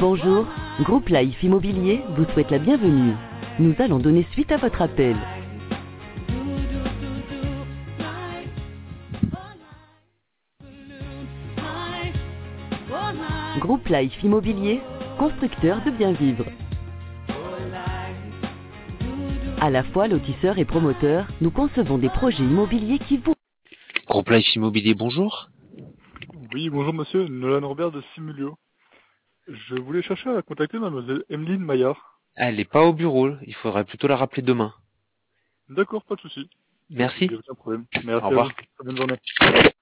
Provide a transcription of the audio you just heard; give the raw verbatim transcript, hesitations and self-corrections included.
bonjour. Groupe Life Immobilier vous souhaite la bienvenue. Nous allons donner suite à votre appel. Groupe Life Immobilier, constructeur de bien vivre. À la fois lotisseur et promoteur, nous concevons des projets immobiliers qui vous... Groupe Life Immobilier, bonjour. Oui, bonjour monsieur, Nolan Robert de Simulio. Je voulais chercher à contacter mademoiselle Emeline Maillard. Elle n'est pas au bureau, il faudrait plutôt la rappeler demain. D'accord, pas de souci. Merci. Il n'y a aucun problème. Merci Au revoir. à vous. Bonne journée.